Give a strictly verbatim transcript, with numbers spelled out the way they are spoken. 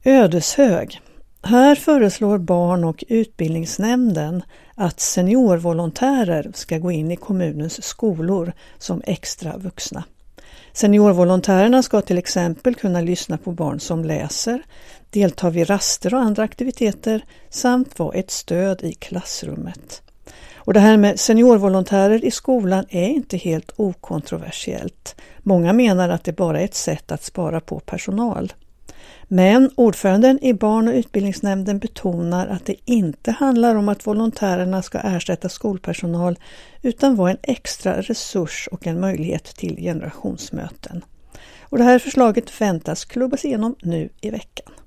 Ödeshög. Här föreslår barn- och utbildningsnämnden att seniorvolontärer ska gå in i kommunens skolor som extra vuxna. Seniorvolontärerna ska till exempel kunna lyssna på barn som läser, delta vid raster och andra aktiviteter samt vara ett stöd i klassrummet. Och det här med seniorvolontärer i skolan är inte helt okontroversiellt. Många menar att det bara är ett sätt att spara på personal. Men ordföranden i barn- och utbildningsnämnden betonar att det inte handlar om att volontärerna ska ersätta skolpersonal utan vara en extra resurs och en möjlighet till generationsmöten. Och det här förslaget väntas klubbas igenom nu i veckan.